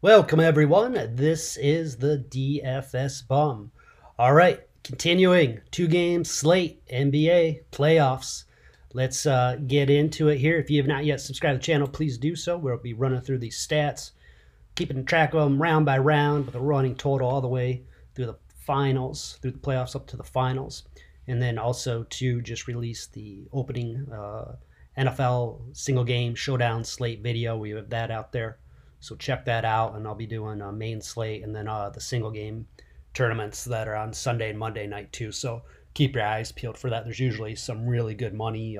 Welcome, everyone. This is the DFS Bum. All right, continuing 2 game slate, NBA playoffs. Let's get into it here. If you have not yet subscribed to the channel, please do so. We'll be running through these stats, keeping track of them round by round with a running total all the way through the finals, through the playoffs up to the finals. And then also to just release the opening NFL single game showdown slate video. We have that out there. So check that out, and I'll be doing a main slate and then the single game tournaments that are on Sunday and Monday night too. So keep your eyes peeled for that. There's usually some really good money.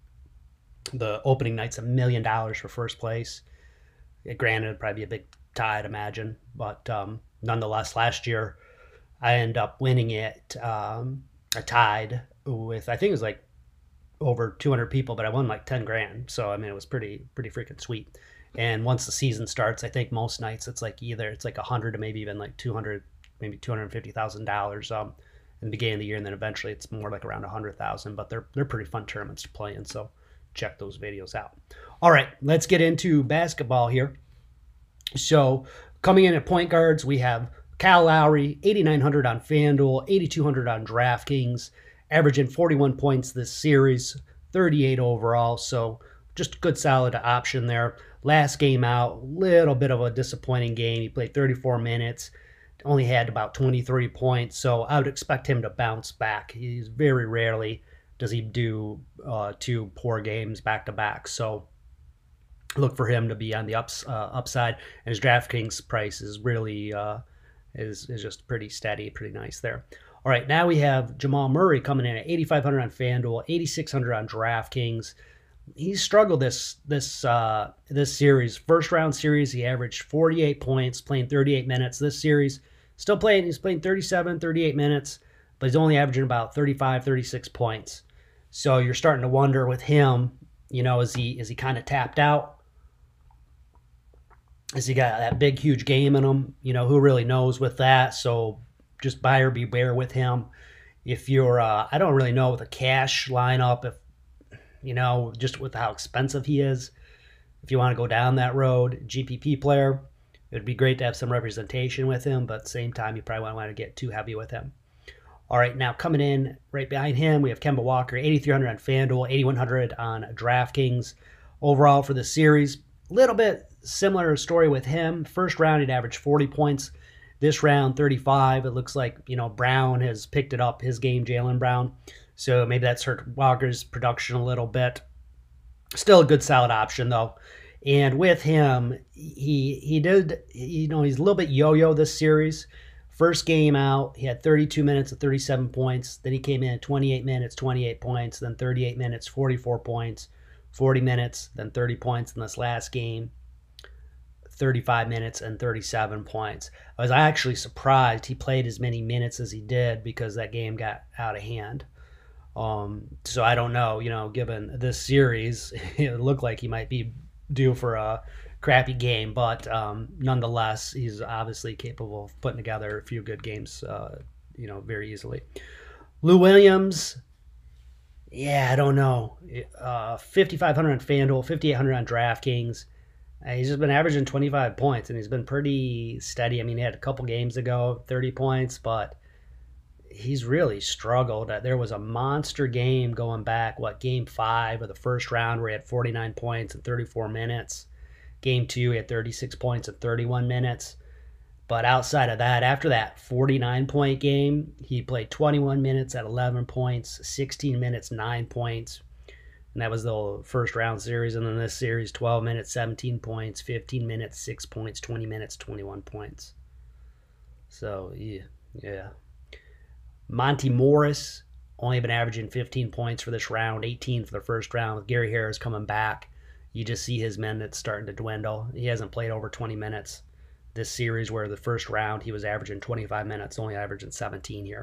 The opening night's $1 million for first place. Granted, it'd probably be a big tie, I'd imagine, but nonetheless, last year I ended up winning it. I tied with, I think it was like over 200 people, but I won like 10 grand. So I mean, it was pretty freaking sweet. And once the season starts, I think most nights it's like it's like 100 to maybe even like 200, maybe $250,000 in the beginning of the year, and then eventually it's more like around 100,000. But they're pretty fun tournaments to play in, so check those videos out. All right, let's get into basketball here. So coming in at point guards, we have Kyle Lowry, 8,900 on FanDuel, 8,200 on DraftKings, averaging 41 points this series, 38 overall. So just a good solid option there. Last game out, little bit of a disappointing game. He played 34 minutes, only had about 23 points. So I would expect him to bounce back. He's very rarely does he do 2 poor games back to back. So look for him to be on the upside. And his DraftKings price is really is just pretty steady, pretty nice there. All right, now we have Jamal Murray coming in at 8,500 on FanDuel, 8,600 on DraftKings. He's struggled this series. First round series, he averaged 48 points, playing 38 minutes. This series, still playing, he's playing 37, 38 minutes, but he's only averaging about 35, 36 points. So you're starting to wonder with him, is he kind of tapped out? Has he got that big, huge game in him? Who really knows with that? So just buyer beware with him. If you're, I don't really know with a cash lineup, if just with how expensive he is. If you want to go down that road, GPP player, it would be great to have some representation with him, but at the same time, you probably won't want to get too heavy with him. All right, now coming in right behind him, we have Kemba Walker, 8,300 on FanDuel, 8,100 on DraftKings. Overall for the series, a little bit similar story with him. First round, he'd averaged 40 points. This round, 35. It looks like, Brown has picked it up, his game, Jaylen Brown. So maybe that's hurt Walker's production a little bit. Still a good solid option though. And with him, he did, he's a little bit yo-yo this series. First game out, he had 32 minutes at 37 points. Then he came in at 28 minutes, 28 points. Then 38 minutes, 44 points. 40 minutes, then 30 points in this last game. 35 minutes and 37 points. I was actually surprised he played as many minutes as he did because that game got out of hand. So I don't know, given this series, it looked like he might be due for a crappy game, but nonetheless, he's obviously capable of putting together a few good games, very easily. Lou Williams, yeah, I don't know. 5,500 on FanDuel, 5,800 on DraftKings. He's just been averaging 25 points, and he's been pretty steady. I mean, he had a couple games ago, 30 points, but he's really struggled. There was a monster game going back, game 5 of the first round where he had 49 points in 34 minutes. Game 2, he had 36 points in 31 minutes. But outside of that, after that 49-point game, he played 21 minutes at 11 points, 16 minutes, 9 points. And that was the first round series. And then this series, 12 minutes, 17 points, 15 minutes, 6 points, 20 minutes, 21 points. So, yeah. Monty Morris, only been averaging 15 points for this round, 18 for the first round. With Gary Harris coming back, you just see his minutes starting to dwindle. He hasn't played over 20 minutes this series, where the first round he was averaging 25 minutes, only averaging 17 here.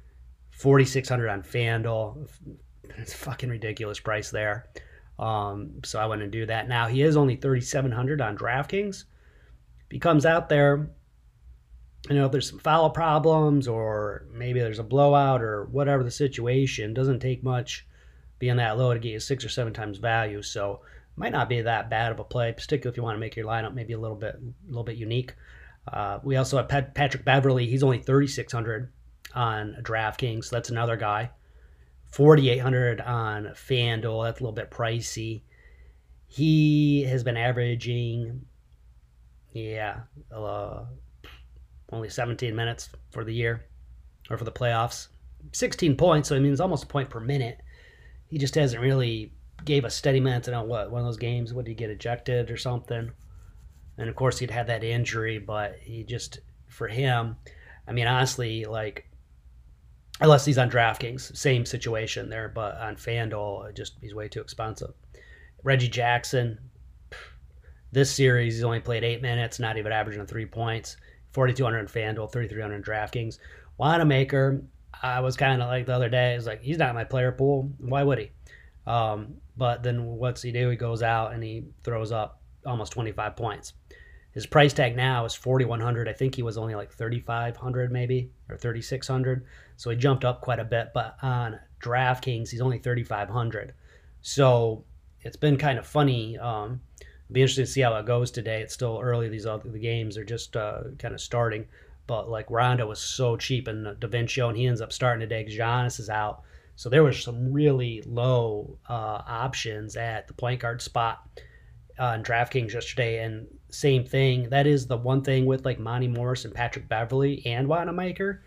4,600 on FanDuel. It's a fucking ridiculous price there. So I wouldn't do that. Now, he is only 3,700 on DraftKings. If he comes out there, if there's some foul problems or maybe there's a blowout or whatever the situation, doesn't take much being that low to get you 6 or 7 times value. So might not be that bad of a play, particularly if you want to make your lineup maybe a little bit unique. We also have Patrick Beverly. He's only 3,600 on DraftKings. So that's another guy. 4,800 on FanDuel. That's a little bit pricey. He has been averaging, only 17 minutes for the year or for the playoffs. 16 points, so I mean it's almost a point per minute. He just hasn't really gave us steady minutes. I don't know what, one of those games, would he get ejected or something? And of course he'd had that injury, but he just, for him, I mean honestly, like, unless he's on DraftKings, same situation there, but on FanDuel, he's way too expensive. Reggie Jackson, this series he's only played 8 minutes, not even averaging 3 points. 4,200 in FanDuel, 3,300 in DraftKings. Wanamaker, I was kind of like the other day, I was like, he's not in my player pool. Why would he? But then what's he do? He goes out and he throws up almost 25 points. His price tag now is 4,100. I think he was only like 3,500 maybe, or 3,600. So he jumped up quite a bit. But on DraftKings, he's only 3,500. So it's been kind of funny. It'll be interesting to see how it goes today. It's still early. The games are just kind of starting. But like Rondo was so cheap, and DaVinci, and he ends up starting today because Giannis is out. So there was some really low options at the point guard spot on DraftKings yesterday, and same thing. That is the one thing with like Monty Morris and Patrick Beverly and Wanamaker.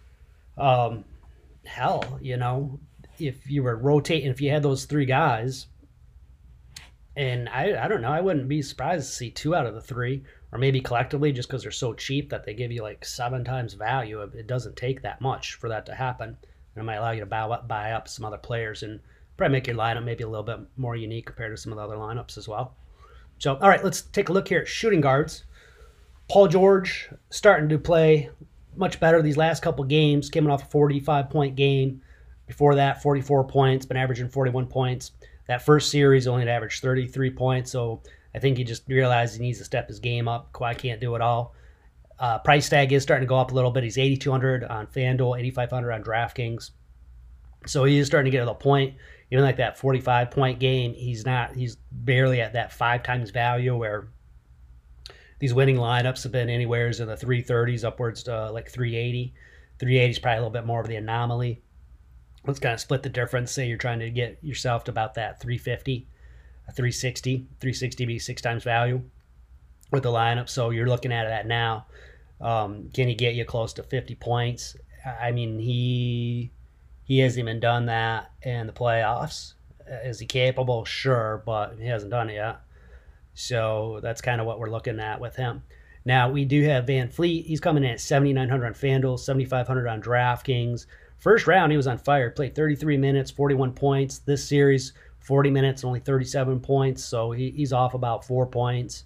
Hell, if you were rotating, if you had those three guys, and I don't know, I wouldn't be surprised to see 2 out of the 3, or maybe collectively, just because they're so cheap that they give you like 7 times value. It doesn't take that much for that to happen. And it might allow you to buy up some other players and probably make your lineup maybe a little bit more unique compared to some of the other lineups as well. So, all right, let's take a look here at shooting guards. Paul George starting to play much better these last couple games, coming off a 45-point game. Before that, 44 points, been averaging 41 points. That first series only had averaged 33 points, so I think he just realized he needs to step his game up. Kawhi can't do it all. Price tag is starting to go up a little bit. He's 8,200 on FanDuel, 8,500 on DraftKings. So he is starting to get to the point. Even like that 45-point game, he's barely at that 5 times value, where these winning lineups have been anywhere in the 330s upwards to like 380. 380 is probably a little bit more of the anomaly. Let's kind of split the difference. Say you're trying to get yourself to about that 350, 360. 360 be 6 times value with the lineup. So you're looking at that now. Can he get you close to 50 points? I mean, he hasn't even done that in the playoffs. Is he capable? Sure, but he hasn't done it yet. So that's kind of what we're looking at with him. Now, we do have Van Fleet. He's coming in at 7,900 on FanDuel, 7,500 on DraftKings. First round, he was on fire. Played 33 minutes, 41 points. This series, 40 minutes, only 37 points. So he's off about 4 points.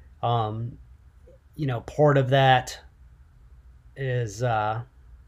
Part of that is, I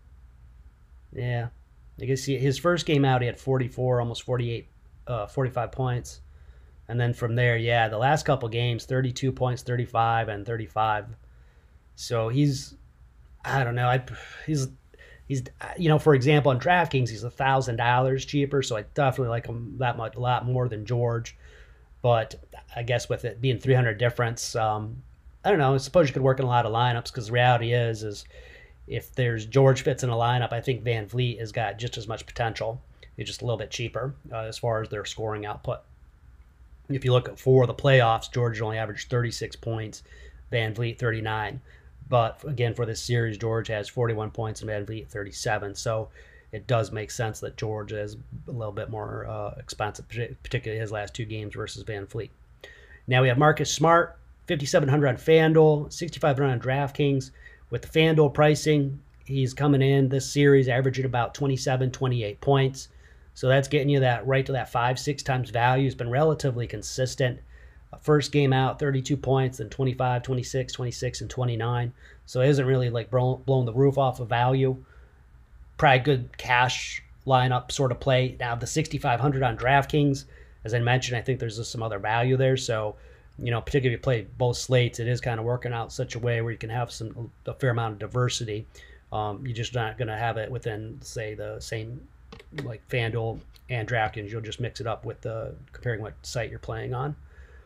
guess his first game out, he had 44, almost 48, 45 points. And then from there, the last couple games, 32 points, 35, and 35. So he's, I don't know, he's for example, on DraftKings, he's $1,000 cheaper, so I definitely like him a lot more than George. But I guess with it being 300 difference, I don't know, I suppose you could work in a lot of lineups, because the reality is if there's George fits in a lineup, I think Van Fleet has got just as much potential. He's just a little bit cheaper as far as their scoring output. If you look at for the playoffs, George only averaged 36 points, Van Fleet 39. But again, for this series, George has 41 points and Van Fleet 37. So it does make sense that George is a little bit more expensive, particularly his last 2 games versus Van Fleet. Now we have Marcus Smart, 5,700 on FanDuel, 6,500 on DraftKings. With the FanDuel pricing, he's coming in this series averaging about 27, 28 points. So that's getting you that right to that 5-6 times value. It's been relatively consistent. First game out, 32 points, then 25, 26, 26, and 29. So it isn't really like blowing the roof off of value. Probably good cash lineup sort of play. Now the 6,500 on DraftKings, as I mentioned, I think there's just some other value there. So, particularly if you play both slates, it is kind of working out such a way where you can have a fair amount of diversity. You're just not going to have it within, say, the same like FanDuel and DraftKings. You'll just mix it up with comparing what site you're playing on.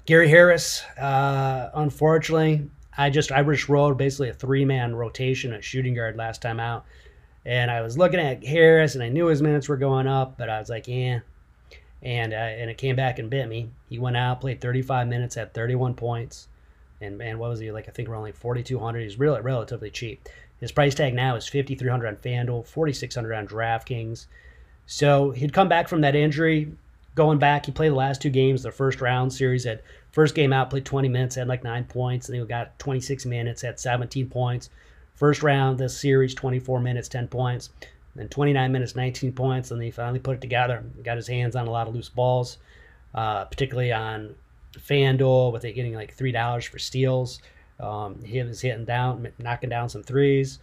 Gary Harris, unfortunately, I just rolled basically a 3-man rotation at shooting guard last time out, and I was looking at Harris, and I knew his minutes were going up, but I was like, yeah. And it came back and bit me. He went out, played 35 minutes, had 31 points, and what was he like? I think we're only 4,200. He's really relatively cheap. His price tag now is 5,300 on FanDuel, 4,600 on DraftKings. So he'd come back from that injury. Going back, he played the last 2 games, the first round series. Had first game out, played 20 minutes, had like 9 points. And then he got 26 minutes, had 17 points. First round, this series, 24 minutes, 10 points. Then 29 minutes, 19 points. And then he finally put it together. Got his hands on a lot of loose balls, particularly on FanDuel, with it getting like $3 for steals. He was hitting down, knocking down some threes.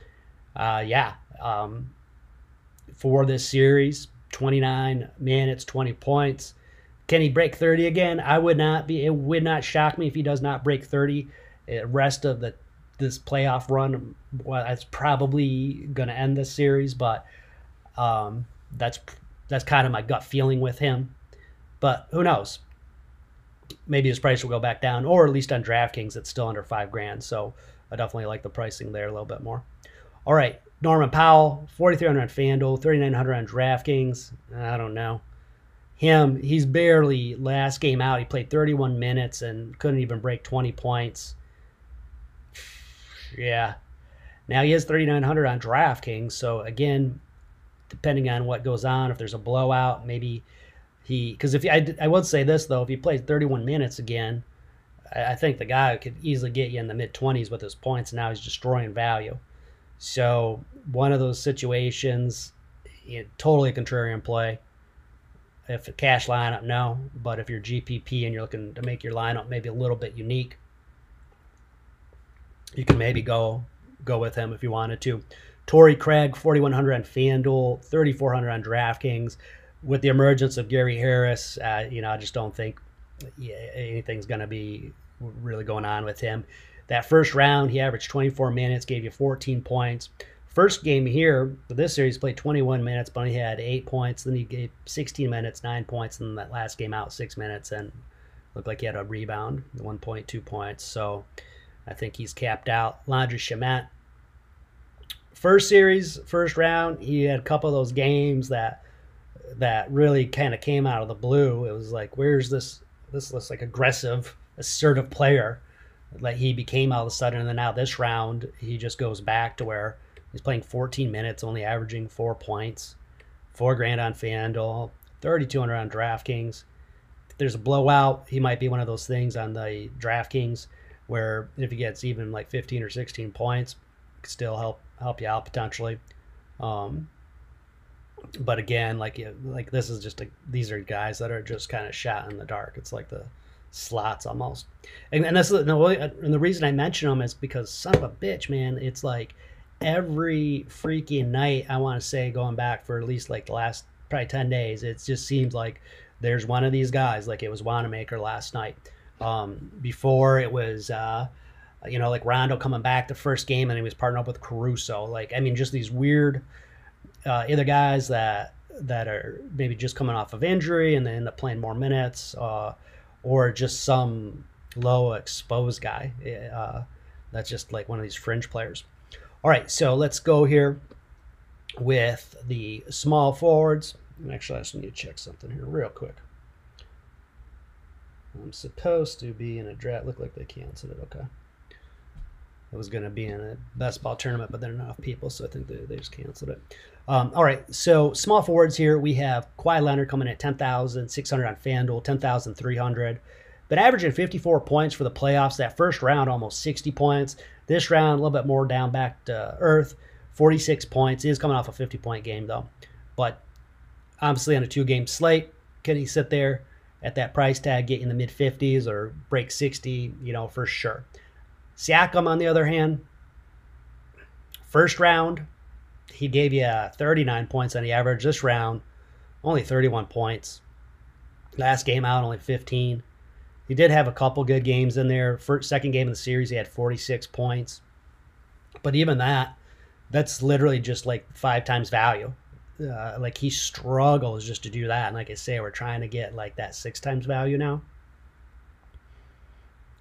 For this series, 29 minutes, 20 points. Can he break 30 again? It would not shock me if he does not break 30. The rest of this playoff run, well, it's probably going to end this series, but that's kind of my gut feeling with him. But who knows? Maybe his price will go back down, or at least on DraftKings, it's still under $5,000. So I definitely like the pricing there a little bit more. All right, Norman Powell, 4,300 on FanDuel, 3,900 on DraftKings. I don't know. He's barely, last game out, he played 31 minutes and couldn't even break 20 points. Yeah. Now he is 3,900 on DraftKings. So again, depending on what goes on, if there's a blowout, maybe because if I would say this though, if he plays 31 minutes again, I think the guy could easily get you in the mid-20s with his points. And now he's destroying value. So one of those situations, totally a contrarian play. If a cash lineup, no. But if you're GPP and you're looking to make your lineup maybe a little bit unique, you can maybe go with him if you wanted to. Torrey Craig, 4,100 on FanDuel, 3,400 on DraftKings. With the emergence of Gary Harris, I just don't think anything's going to be really going on with him. That first round, he averaged 24 minutes, gave you 14 points. First game here, this series, played 21 minutes, but he had 8 points. Then he gave 16 minutes, 9 points, and that last game out, 6 minutes, and looked like he had a rebound, 1.2 points. So I think he's capped out. Landry Shamet, first series, first round, he had a couple of those games that really kind of came out of the blue. It was like, where's this looks like aggressive, assertive player that he became all of a sudden. And then now this round, he just goes back to where he's playing 14 minutes, only averaging 4 points, $4,000 on FanDuel, 3,200 on DraftKings. If there's a blowout, he might be one of those things on the DraftKings where if he gets even like 15 or 16 points, it could still help you out potentially. But again, like this is just these are guys that are just kind of shot in the dark. It's like the slots almost. And the reason I mention them is because son of a bitch, man, it's like every freaking night, I want to say, going back for at least like the last probably 10 days, it just seems like there's one of these guys, like it was Wanamaker last night. Before it was like Rondo coming back the first game and he was partnered up with Caruso. Like, I mean, just these weird either guys that are maybe just coming off of injury and they end up playing more minutes, or just some low exposed guy that's just like one of these fringe players. All right, so let's go here with the small forwards. Actually, I just need to check something here real quick. I'm supposed to be in a draft. Look like they canceled it. Okay. It was going to be in a best ball tournament, but there are not enough people, so I think they just canceled it. All right, so small forwards here. We have Kawhi Leonard coming at 10,600 on FanDuel, 10,300. But averaging 54 points for the playoffs. That first round, almost 60 points. This round, a little bit more down back to earth, 46 points. He is coming off a 50-point game, though. But obviously on a 2-game slate, can he sit there at that price tag, get in the mid-50s or break 60, for sure. Siakam, on the other hand, first round, he gave you 39 points on the average. This round, only 31 points. Last game out, only 15. He did have a couple good games in there. Second game of the series, he had 46 points. But even that's literally just like 5 times value. Like he struggles just to do that. And like I say, we're trying to get like that 6 times value now.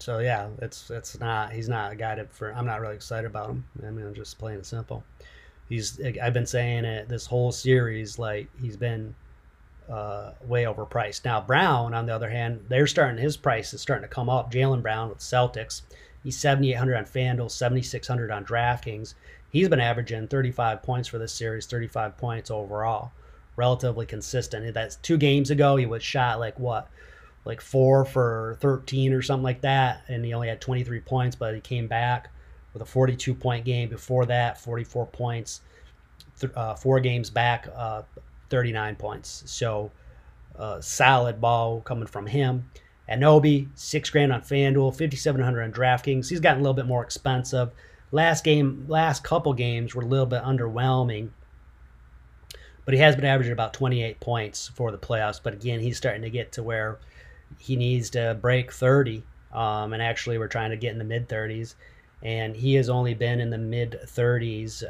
So yeah, it's not he's not a guy to for I'm not really excited about him. I mean, I'm just plain and simple. I've been saying it this whole series, like he's been way overpriced. Now Brown, on the other hand, his price is starting to come up. Jaylen Brown with Celtics, he's 7,800 on FanDuel, 7,600 on DraftKings. He's been averaging 35 points for this series, 35 points overall, relatively consistent. That's 2 games ago. He was shot like what, like 4 for 13 or something like that, and he only had 23 points, but he came back with a 42-point game. Before that, 44 points. 4 games back, 39 points. So solid ball coming from him. Anunoby, $6,000 on FanDuel, 5,700 on DraftKings. He's gotten a little bit more expensive. Last couple games were a little bit underwhelming, but he has been averaging about 28 points for the playoffs. But again, he's starting to get to where he needs to break 30, and actually we're trying to get in the mid 30s, and he has only been in the mid 30s.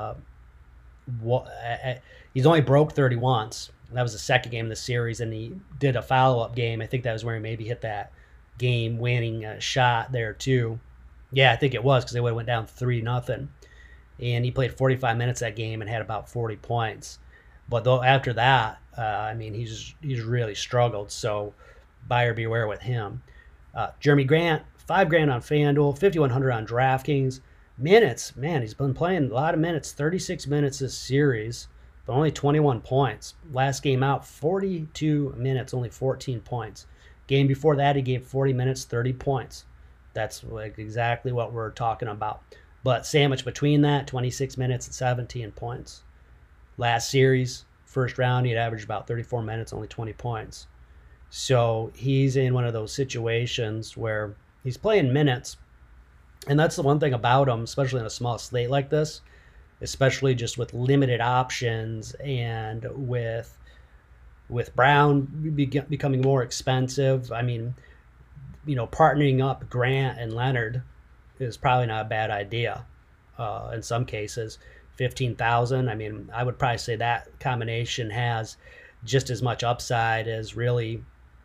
He's only broke 30 once. That was the second game of the series, and he did a follow-up game. I think that was where he maybe hit that game-winning shot there too. Yeah, I think it was, because they would have went down 3-0, and he played 45 minutes that game and had about 40 points. But though after that, I mean, he's really struggled. So buyer beware with him. Jeremy Grant, $5,000 on FanDuel, 5,100 on DraftKings. Minutes, man, he's been playing a lot of minutes, 36 minutes this series, but only 21 points. Last game out, 42 minutes, only 14 points. Game before that, he gave 40 minutes, 30 points. That's like exactly what we're talking about. But sandwiched between that, 26 minutes and 17 points. Last series, first round, he'd averaged about 34 minutes, only 20 points. So he's in one of those situations where he's playing minutes. And that's the one thing about him, especially in a small slate like this, especially just with limited options and with Brown becoming more expensive. I mean, partnering up Grant and Leonard is probably not a bad idea in some cases. 15,000. I mean, I would probably say that combination has just as much upside as really,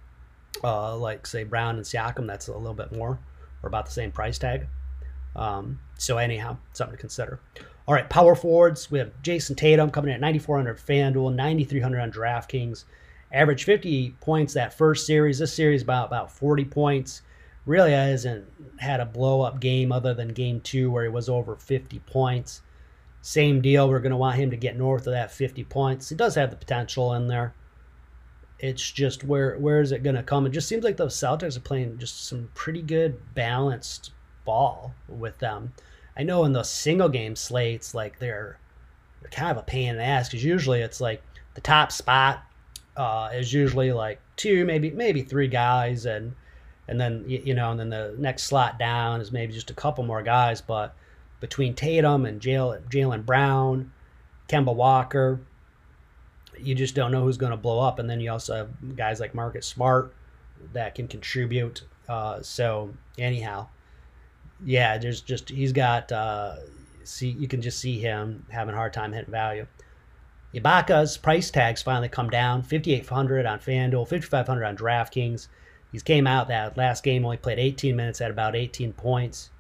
like say Brown and Siakam. That's a little bit more, or about the same price tag. So anyhow, something to consider. All right, power forwards. We have Jason Tatum coming in at 9,400 FanDuel, 9,300 on DraftKings. Averaged 50 points that first series. This series about 40 points. Really hasn't had a blow-up game other than game 2 where he was over 50 points. Same deal. We're going to want him to get north of that 50 points. He does have the potential in there. It's just where is it going to come? It just seems like the Celtics are playing just some pretty good balanced ball with them. I know in the single game slates, like they're kind of a pain in the ass, because usually it's like the top spot is usually like 2, maybe 3 guys, and then and then the next slot down is maybe just a couple more guys. But between Tatum and Jaylen Brown, Kemba Walker, you just don't know who's going to blow up. And then you also have guys like Marcus Smart that can contribute. So anyhow, yeah, he's got you can just see him having a hard time hitting value. Ibaka's price tags finally come down, 5,800 on FanDuel, 5,500 on DraftKings. He's came out that last game, only played 18 minutes at about 18 points.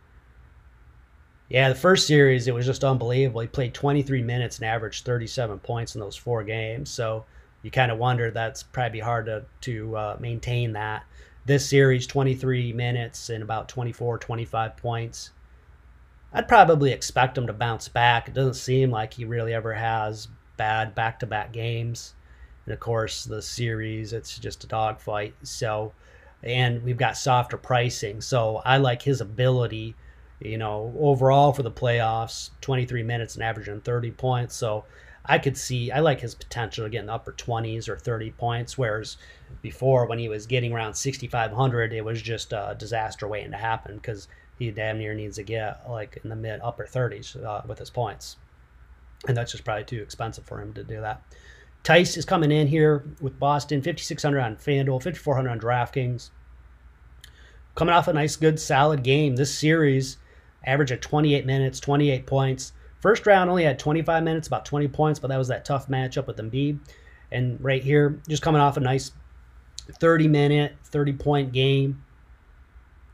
Yeah, the first series, it was just unbelievable. He played 23 minutes and averaged 37 points in those 4 games. So you kind of wonder that's probably hard to maintain that. This series, 23 minutes and about 24, 25 points. I'd probably expect him to bounce back. It doesn't seem like he really ever has bad back-to-back games. And, of course, the series, it's just a dogfight. So, and we've got softer pricing. So I like his ability, overall for the playoffs, 23 minutes and averaging 30 points. So I like his potential to get in the upper 20s or 30 points, whereas before when he was getting around 6,500, it was just a disaster waiting to happen, because he damn near needs to get like in the mid upper 30s with his points. And that's just probably too expensive for him to do that. Tice is coming in here with Boston, 5,600 on FanDuel, 5,400 on DraftKings. Coming off a nice, good, solid game. This series, average of 28 minutes, 28 points. First round only had 25 minutes, about 20 points, but that was that tough matchup with Embiid. And right here, just coming off a nice 30-minute, 30-point game.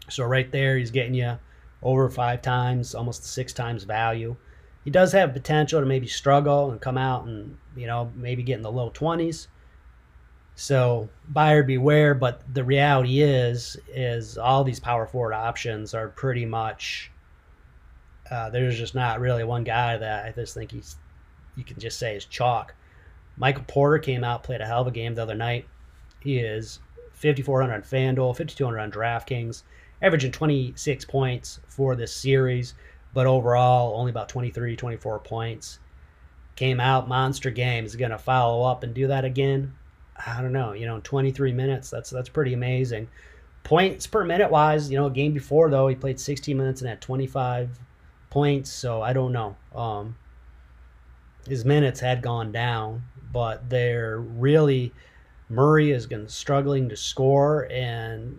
So right there, he's getting you over 5 times, almost 6 times value. He does have potential to maybe struggle and come out and, maybe get in the low 20s. So buyer beware, but the reality is all these power forward options are pretty much, there's just not really one guy that I just think you can just say is chalk. Michael Porter came out, played a hell of a game the other night. He is 5,400 on FanDuel, 5,200 on DraftKings, averaging 26 points for this series, but overall only about 23, 24 points. Came out, monster game. Is going to follow up and do that again? I don't know. 23 minutes, that's pretty amazing. Points per minute wise, game before, though, he played 16 minutes and had 25 points, so I don't know. His minutes had gone down, but they're really, Murray is struggling to score, and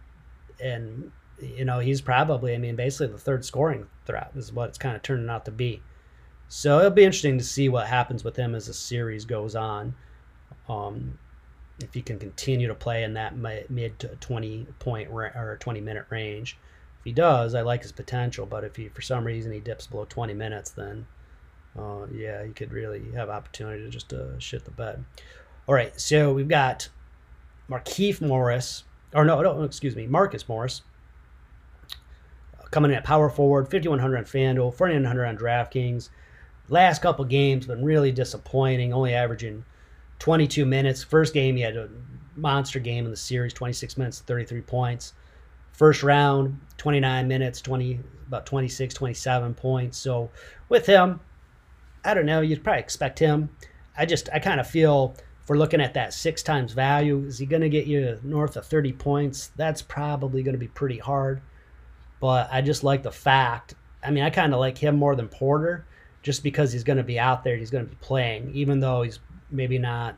he's probably, basically the third scoring threat is what it's kind of turning out to be. So it'll be interesting to see what happens with him as the series goes on. If he can continue to play in that mid to 20-point or 20-minute range. If he does, I like his potential, but if for some reason he dips below 20 minutes, then yeah, he could really have opportunity to just shit the bed. All right, so we've got Markieff Morris, Marcus Morris, coming in at power forward, 5,100 on FanDuel, 4,900 on DraftKings. Last couple games been really disappointing, only averaging 22 minutes. First game, he had a monster game in the series, 26 minutes, 33 points. First round, 29 minutes, about 26, 27 points. So with him, I don't know, you'd probably expect him. I kind of feel, if we're looking at that 6 times value, is he going to get you north of 30 points? That's probably going to be pretty hard. But I just like the fact, I kind of like him more than Porter, just because he's going to be out there, he's going to be playing, even though he's maybe not,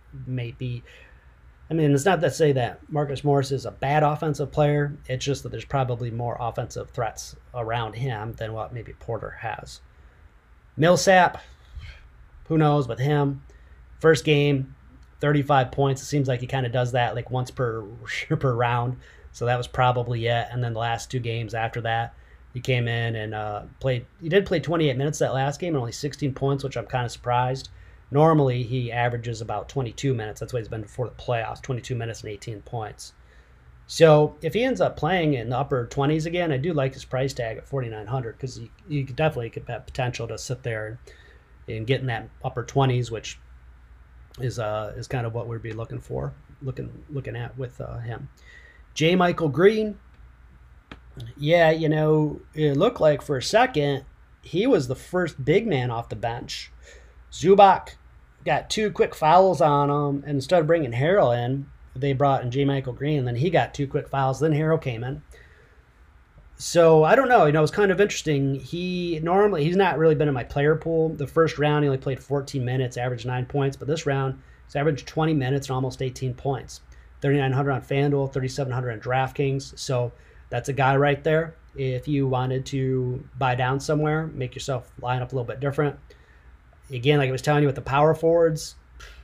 it's not to say that Marcus Morris is a bad offensive player. It's just that there's probably more offensive threats around him than what maybe Porter has. Millsap, who knows with him. First game, 35 points. It seems like he kind of does that like once per round. So that was probably it. And then the last 2 games after that, he came in and played. He did play 28 minutes that last game and only 16 points, which I'm kind of surprised. Normally, he averages about 22 minutes. That's what he's been before the playoffs, 22 minutes and 18 points. So if he ends up playing in the upper 20s again, I do like his price tag at $4,900 because you definitely could have potential to sit there and get in that upper 20s, which is kind of what we'd be looking at with him. J. Michael Green, yeah, it looked like for a second he was the first big man off the bench. Zubac got 2 quick fouls on him, and instead of bringing Harrell in, they brought in J. Michael Green, and then he got 2 quick fouls, then Harrell came in. So I don't know, it's kind of interesting. He's not really been in my player pool. The first round he only played 14 minutes, averaged 9 points, but this round he's averaged 20 minutes and almost 18 points. 3,900 on FanDuel, 3,700 on DraftKings. So that's a guy right there. If you wanted to buy down somewhere, make yourself line up a little bit different. Again, like I was telling you with the power forwards,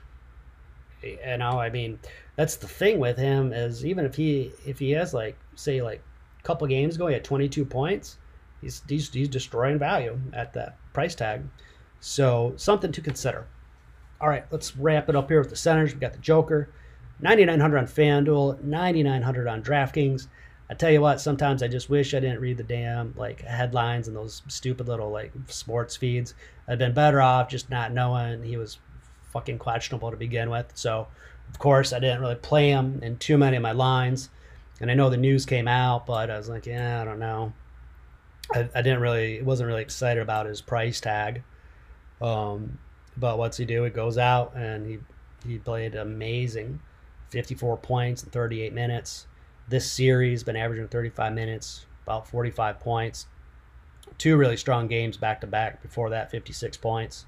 that's the thing with him is even if he has a couple games ago, he had 22 points, he's destroying value at that price tag. So something to consider. All right, let's wrap it up here with the centers. We got the Joker, 9,900 on FanDuel, 9,900 on DraftKings. I tell you what, sometimes I just wish I didn't read the damn headlines and those stupid little sports feeds. I'd been better off just not knowing he was fucking questionable to begin with. So, of course, I didn't really play him in too many of my lines. And I know the news came out, but I was like, yeah, I don't know. Wasn't really excited about his price tag. But what's he do? He goes out and he played amazing. 54 points in 38 minutes. This series been averaging 35 minutes, about 45 points. 2 really strong games back to back. Before that, 56 points.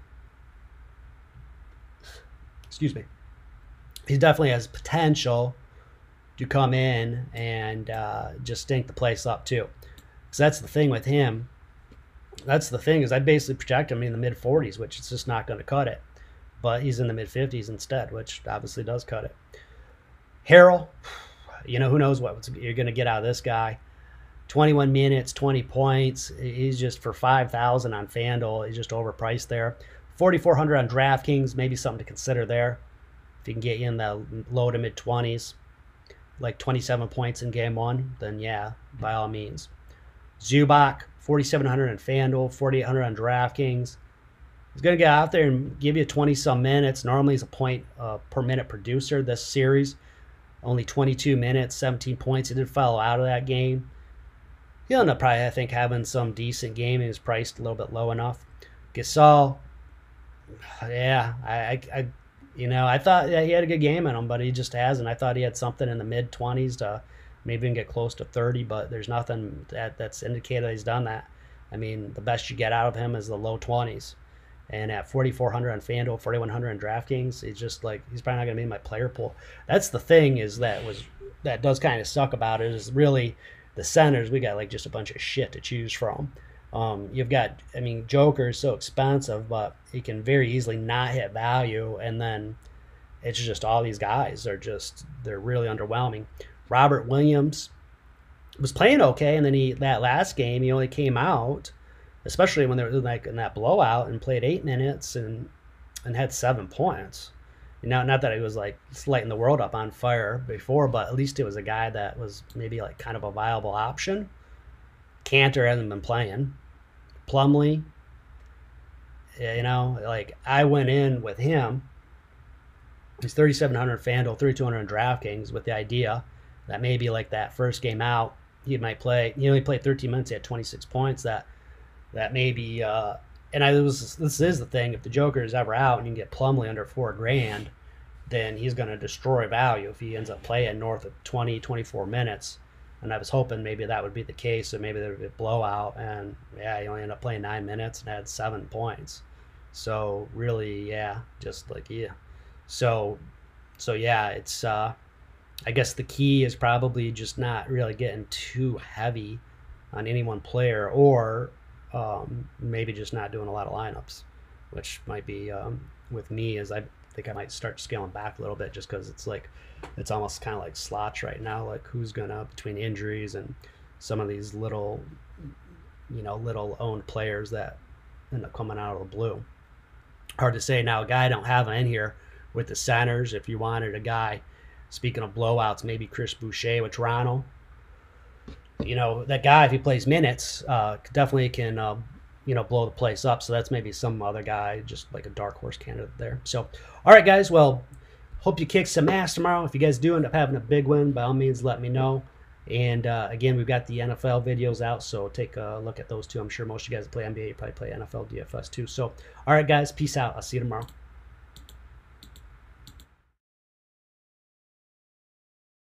Excuse me. He definitely has potential to come in and just stink the place up too. Because that's the thing with him. That's the thing is I basically project him in the mid 40s, which is just not going to cut it. But he's in the mid 50s instead, which obviously does cut it. Harrell, you know, who knows what you're going to get out of this guy. 21 minutes, 20 points. He's just for 5,000 on FanDuel. He's just overpriced there. 4,400 on DraftKings. Maybe something to consider there. If he can get you in the low to mid 20s, like 27 points in game one, then yeah, by all means. Zubac, 4,700 on FanDuel, 4,800 on DraftKings. He's going to get out there and give you 20-some minutes. Normally he's a point per minute producer this series. Only 22 minutes, 17 points. He did follow out of that game. He'll end up probably, I think, having some decent game. He was priced a little bit low enough. Gasol, yeah, I thought he had a good game in him, but he just hasn't. I thought he had something in the mid-20s to maybe even get close to 30, but there's nothing that's indicated he's done that. I mean, the best you get out of him is the low 20s. And at 4,400 on FanDuel, 4,100 on DraftKings, he's just like, he's probably not going to be in my player pool. That's the thing that does kind of suck about it is really the centers. We got like just a bunch of shit to choose from. You've got, I mean, Joker is so expensive, but he can very easily not hit value. And then it's just all these guys they're really underwhelming. Robert Williams was playing okay. And then that last game, he only came out, especially when they were like in that blowout, and played 8 minutes and had 7 points. You know, not that he was like lighting the world up on fire before, but at least it was a guy that was maybe like kind of a viable option. Cantor hasn't been playing. Plumlee, you know, like I went in with him. He's 3,700 FanDuel, 3,200 on DraftKings with the idea that maybe like that first game out, he might play. He only played 13 minutes. He had 26 points. That maybe, this is the thing. If the Joker is ever out and you can get Plumlee under $4,000, then he's going to destroy value if he ends up playing north of 20, 24 minutes. And I was hoping maybe that would be the case, so maybe there would be a blowout. And yeah, he only ended up playing 9 minutes and had 7 points. So really, yeah, just like, yeah. So yeah, it's, I guess the key is probably just not really getting too heavy on any one player, or maybe just not doing a lot of lineups, which might be with me, as I think I might start scaling back a little bit, just because it's almost kind of like slots right now, like who's gonna, between injuries and some of these little owned players that end up coming out of the blue. Hard to say. Now, a guy I don't have in here with the centers, if you wanted a guy, speaking of blowouts, maybe Chris Boucher with Toronto. You know, that guy, if he plays minutes, definitely can, blow the place up. So that's maybe some other guy, just like a dark horse candidate there. So, all right, guys. Well, hope you kick some ass tomorrow. If you guys do end up having a big win, by all means, let me know. And, again, we've got the NFL videos out, so take a look at those too. I'm sure most of you guys that play NBA, you probably play NFL DFS too. So, all right, guys. Peace out. I'll see you tomorrow.